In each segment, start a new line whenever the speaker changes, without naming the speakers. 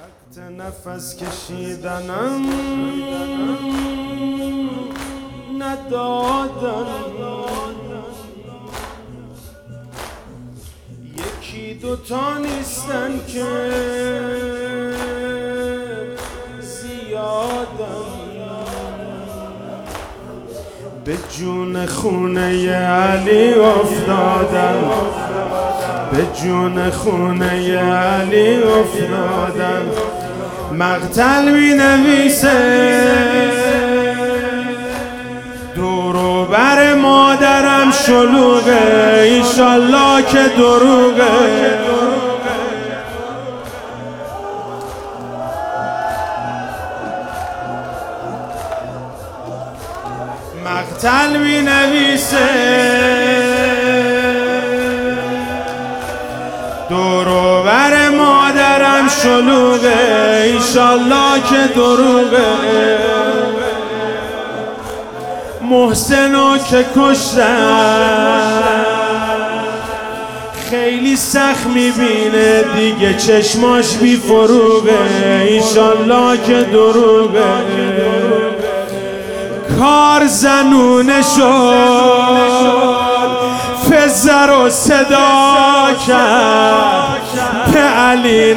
وقت نفس کشیدنم ندادن، یکی دوتا نیستن که زیادن، به جون خونه علی افتادن، به جون خونه علی افتادن. مقتل می نویسه دور و بر مادرم شلوغه، ایشالله که دروغه. مقتل می نویسه دور و بر مادرم شلوغه، ایشالله که دروغه. محسنو که کشتن خیلی سخت میبینه دیگه، چشماش بی فروغه، ایشالله که دروغه. کار زنونه شد فزر و صدا کرد، به علی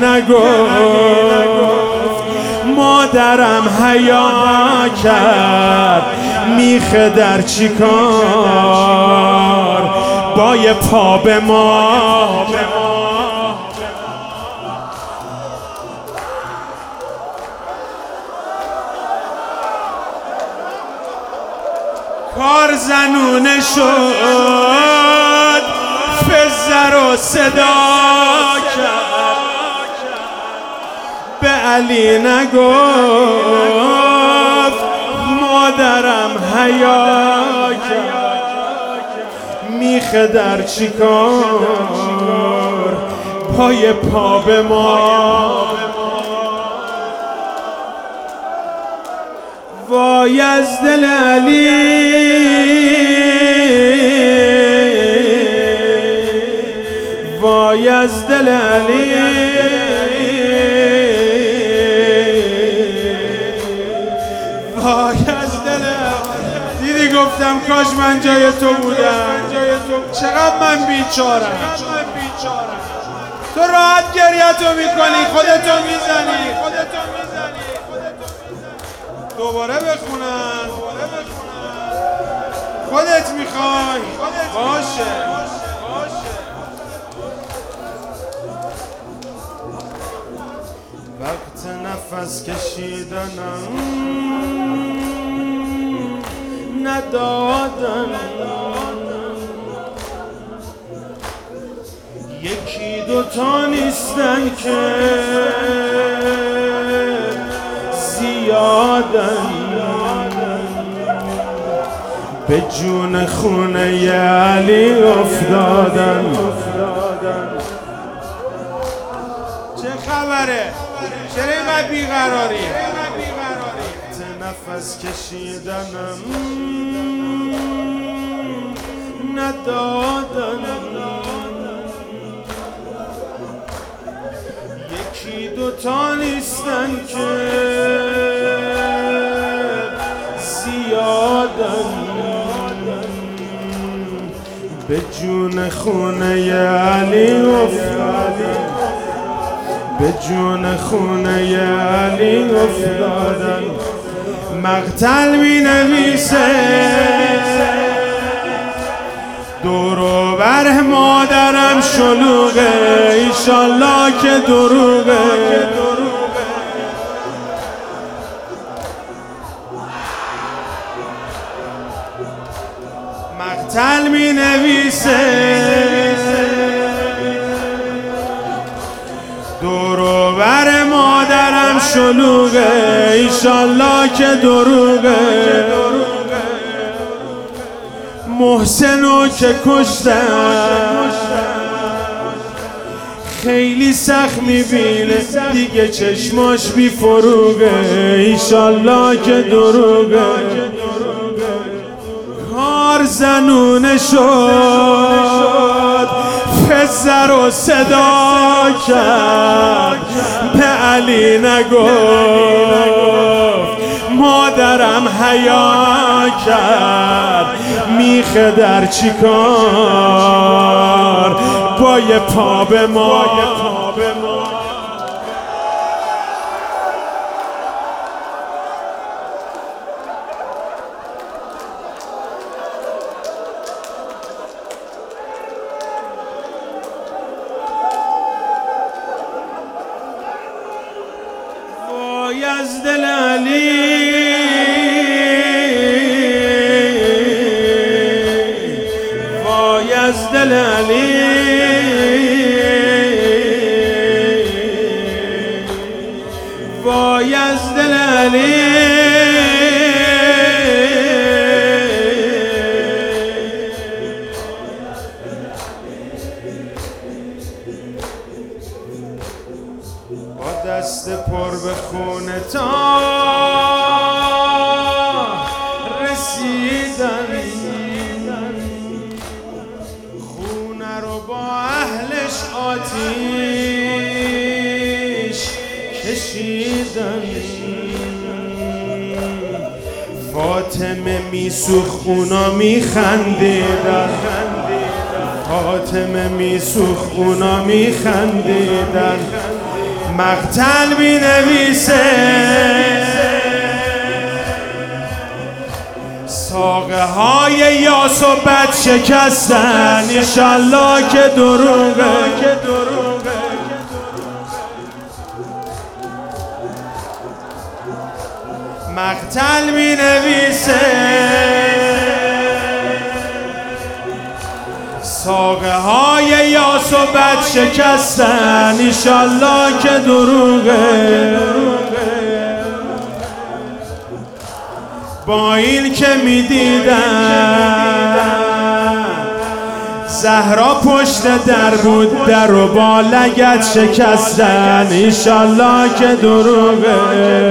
نگفت مادرم حیا کرد. میخه در چیکار با یه پا به ما، کار زنونه شد فزر و صدا کرد، به علی نگفت مادرم حیا کرد. میخه در چیکار پای پا به ما، وای از دل علی وای از دل علی، وای از دل علی. دیدی گفتم کاش من جای تو بودم، چقدر من بیچارم. تو راحت گریه‌تو میکنی، خودتو میزنی. دوباره بخونم، خودت میخوای باشه. وقت نفس کشیدنم ندادن، یکی دوتا نیستن که زیادن، به جون خونه علی افتادن. چه خبره؟ چرا اینقدر بیقراری؟ نفس کشیدنم ندادن، یکی دوتا نیستن که زیادن، به جون خونه علی افتادن، به جون خونه علی افتادن. مقتل می نویسه دور و بر مادرم شلوغه، ایشالله که دروغه. مقتل می نویسه دور و بر مادرم شلوغه، ایشالله که دروغه. محسنو که کشتن خیلی سخت میبینه دیگه، چشماش بی فروغه، ایشالله که دروغه. کار زنونه شد پسر رو صدا کرد به علی نگفت، مادرم حیا کرد میخه در چیکار با یه پا به ما. وای از دل علی، وای از دل علی، وای از دل علی. با دست پر به خونه تا رسیدن، خونه رو با اهلش آتیش کشیدن. فاطمه میسوخت خونا میخندیدن، فاطمه میسوخت خونا میخندیدن. مقتل می نویسه ساقه های یاس و بد شکستن، انشالله که دروغه. مقتل می نویسه ساقه های یاس و بد شکستن، انشالله که دروغه. با این که می دیدن زهرا پشت در بود، در و با لگد شکستن، انشالله که دروغه.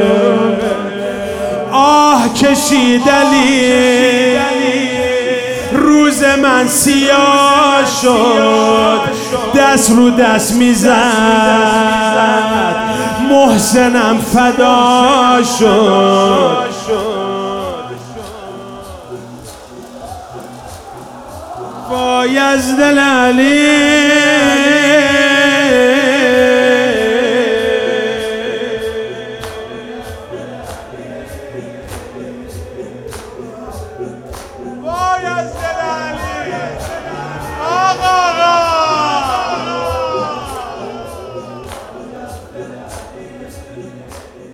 آه کشید علی، روز من سیاه شد، دست رو دست میزد، محسنم فدا شد. وای از دل علی،